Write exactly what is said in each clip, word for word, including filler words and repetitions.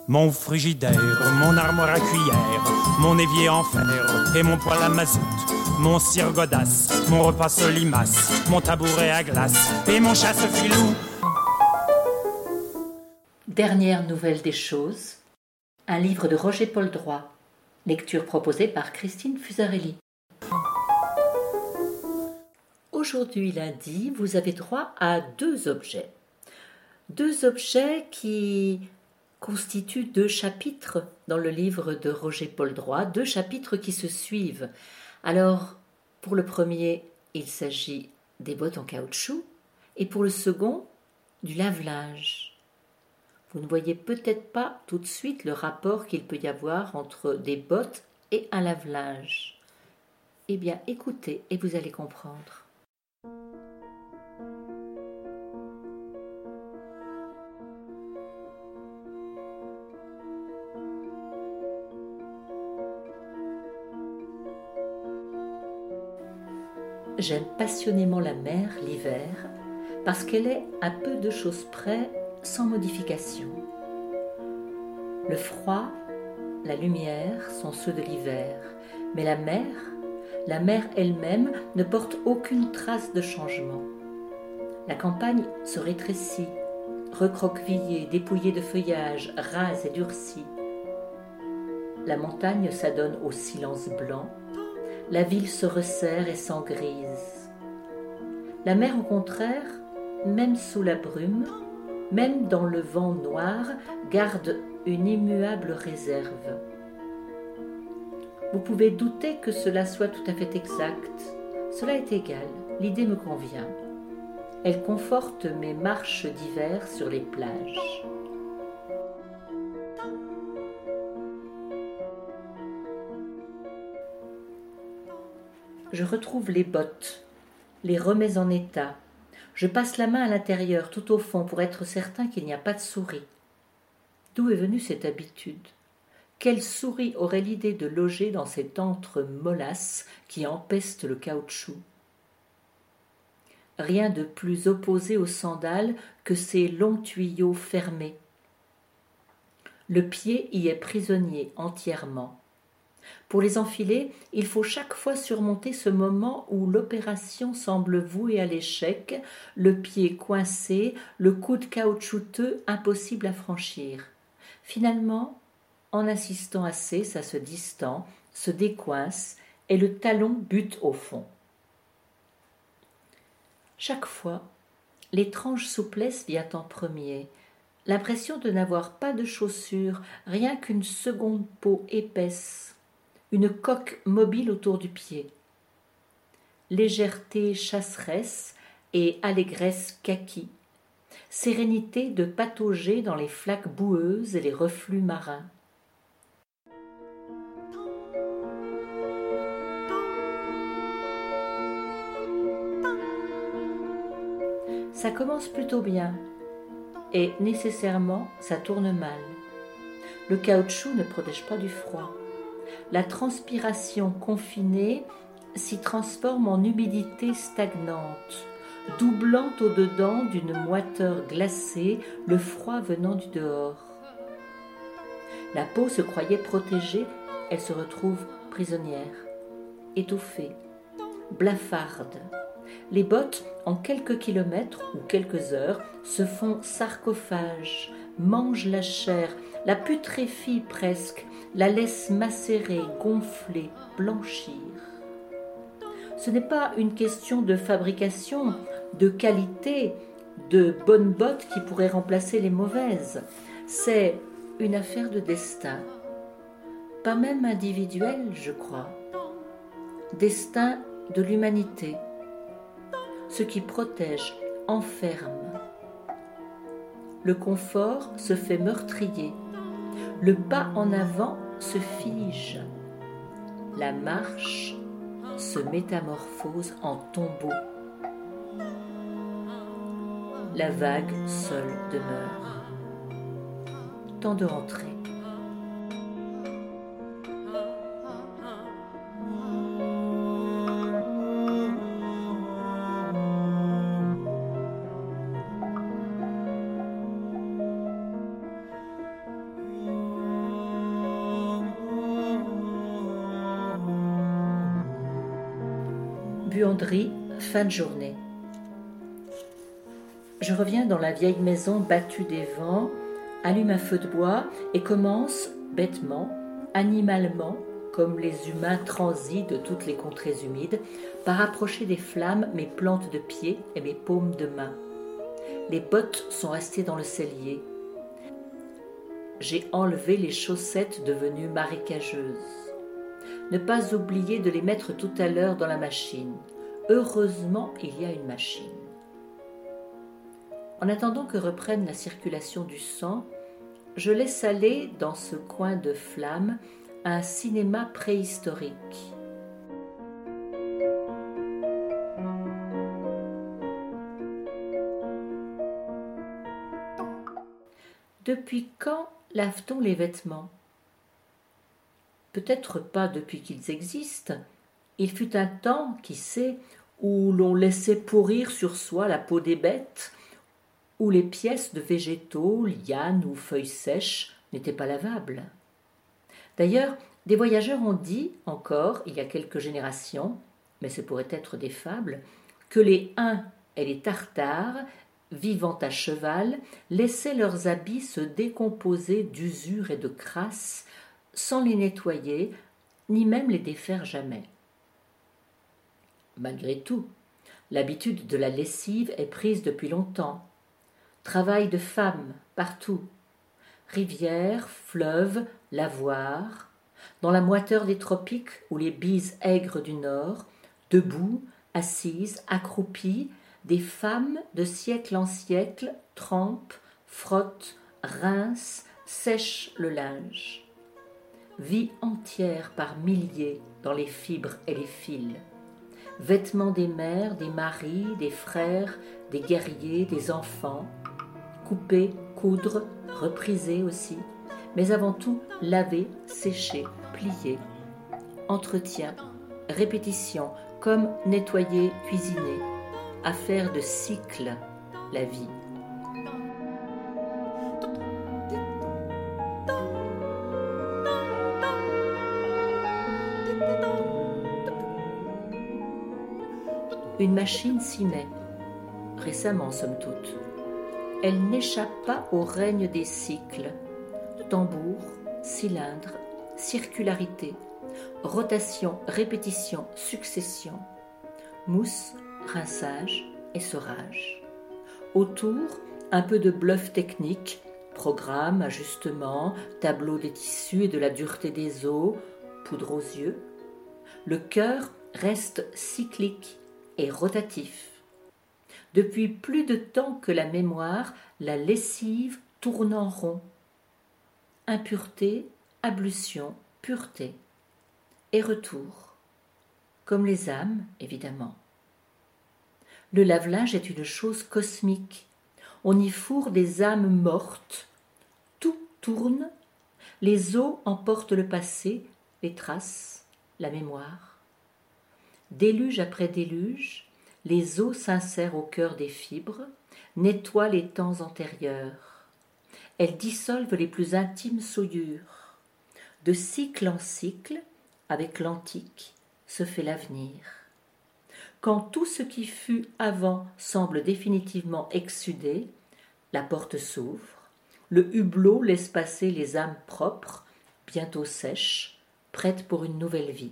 Mon frigidaire, mon armoire à cuillère, mon évier en fer et mon poêle à mazout, mon cire godasse, mon repas solimace, mon tabouret à glace et mon chasse-filou. Dernière nouvelle des choses, un livre de Roger Paul Droit, lecture proposée par Christine Fusarelli. Aujourd'hui lundi, vous avez droit à deux objets. Deux objets qui constituent deux chapitres dans le livre de Roger Paul Droit, deux chapitres qui se suivent. Alors, pour le premier, il s'agit des bottes en caoutchouc et pour le second, du lave-linge. Vous ne voyez peut-être pas tout de suite le rapport qu'il peut y avoir entre des bottes et un lave-linge. Eh bien, écoutez et vous allez comprendre. J'aime passionnément la mer l'hiver parce qu'elle est à peu de choses près sans modification. Le froid, la lumière sont ceux de l'hiver, mais la mer, la mer elle-même ne porte aucune trace de changement. La campagne se rétrécit, recroquevillée, dépouillée de feuillage, rase et durcie. La montagne s'adonne au silence blanc. La ville se resserre et s'engrise. La mer, au contraire, même sous la brume, même dans le vent noir, garde une immuable réserve. Vous pouvez douter que cela soit tout à fait exact. Cela est égal, l'idée me convient. Elle conforte mes marches d'hiver sur les plages. Je retrouve les bottes, les remets en état. Je passe la main à l'intérieur, tout au fond, pour être certain qu'il n'y a pas de souris. D'où est venue cette habitude? Quelle souris aurait l'idée de loger dans cet antre mollasse qui empeste le caoutchouc? Rien de plus opposé aux sandales que ces longs tuyaux fermés. Le pied y est prisonnier entièrement. Pour les enfiler, il faut chaque fois surmonter ce moment où l'opération semble vouée à l'échec, le pied coincé, le coude caoutchouteux impossible à franchir. Finalement, en insistant assez, ça se distend, se décoince et le talon bute au fond. Chaque fois, l'étrange souplesse vient en premier, l'impression de n'avoir pas de chaussures, rien qu'une seconde peau épaisse, une coque mobile autour du pied. Légèreté chasseresse et allégresse kaki, sérénité de patauger dans les flaques boueuses et les reflux marins. Ça commence plutôt bien, et nécessairement ça tourne mal. Le caoutchouc ne protège pas du froid. La transpiration confinée s'y transforme en humidité stagnante, doublant au-dedans d'une moiteur glacée le froid venant du dehors. La peau se croyait protégée, elle se retrouve prisonnière, étouffée, blafarde. Les bottes, en quelques kilomètres ou quelques heures, se font sarcophages, mangent la chair, la putréfient presque, la laissent macérer, gonfler, blanchir. Ce n'est pas une question de fabrication, de qualité, de bonnes bottes qui pourraient remplacer les mauvaises. C'est une affaire de destin, pas même individuelle, je crois. Destin de l'humanité. Ce qui protège enferme. Le confort se fait meurtrier. Le pas en avant se fige. La marche se métamorphose en tombeau. La vague seule demeure. Temps de rentrer. buanderie, fin de journée. Je reviens dans la vieille maison battue des vents, allume un feu de bois et commence, bêtement, animalement, comme les humains transis de toutes les contrées humides, par approcher des flammes mes plantes de pied et mes paumes de main. Les bottes sont restées dans le cellier. J'ai enlevé les chaussettes devenues marécageuses. Ne pas oublier de les mettre tout à l'heure dans la machine. Heureusement, il y a une machine. En attendant que reprenne la circulation du sang, je laisse aller dans ce coin de flamme un cinéma préhistorique. Depuis quand lave-t-on les vêtements ? Peut-être pas depuis qu'ils existent. Il fut un temps, qui sait, où l'on laissait pourrir sur soi la peau des bêtes, où les pièces de végétaux, lianes ou feuilles sèches n'étaient pas lavables. D'ailleurs, des voyageurs ont dit encore, il y a quelques générations, mais ce pourrait être des fables, que les Huns et les Tartares, vivant à cheval, laissaient leurs habits se décomposer d'usure et de crasse, sans les nettoyer, ni même les défaire jamais. Malgré tout, l'habitude de la lessive est prise depuis longtemps. Travail de femmes partout. Rivières, fleuves, lavoirs. Dans la moiteur des tropiques ou les bises aigres du nord, debout, assises, accroupies, des femmes de siècle en siècle trempent, frottent, rincent, sèchent le linge. Vie entière par milliers dans les fibres et les fils. Vêtements des mères, des maris, des frères, des guerriers, des enfants. Couper, coudre, repriser aussi, mais avant tout laver, sécher, plier. Entretien, répétition, comme nettoyer, cuisiner. Affaire de cycle, la vie. Une machine s'y met, récemment somme toute. Elle n'échappe pas au règne des cycles, tambour, cylindre, circularité, rotation, répétition, succession, mousse, rinçage, essorage. Autour, un peu de bluff technique, programme, ajustement, tableau des tissus et de la dureté des os, poudre aux yeux. Le cœur reste cyclique et rotatif. Depuis plus de temps que la mémoire, la lessive tourne en rond. Impureté, ablution, pureté. Et retour. Comme les âmes, évidemment. Le lave-linge est une chose cosmique. On y fourre des âmes mortes. Tout tourne. Les eaux emportent le passé, les traces, la mémoire. Déluge après déluge, les eaux s'insèrent au cœur des fibres, nettoient les temps antérieurs. Elles dissolvent les plus intimes souillures. De cycle en cycle, avec l'antique, se fait l'avenir. Quand tout ce qui fut avant semble définitivement exsudé, la porte s'ouvre, le hublot laisse passer les âmes propres, bientôt sèches, prêtes pour une nouvelle vie.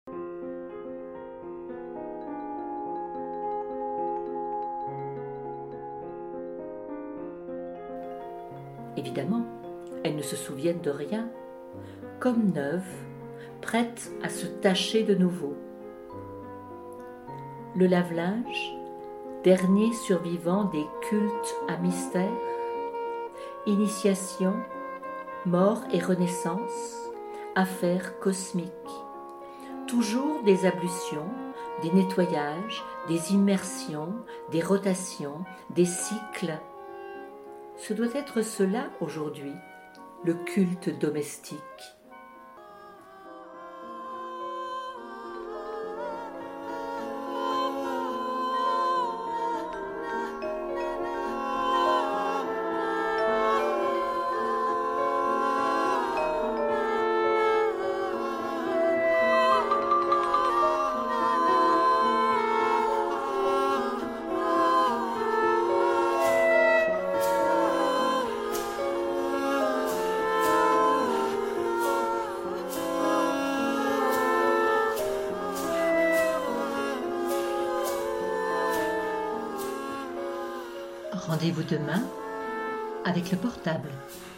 Évidemment, elles ne se souviennent de rien, comme neuves, prêtes à se tacher de nouveau. Le lave-linge, dernier survivant des cultes à mystère, initiation, mort et renaissance, affaire cosmique. Toujours des ablutions, des nettoyages, des immersions, des rotations, des cycles. Ce doit être cela aujourd'hui, le culte domestique. Rendez-vous demain avec le portable.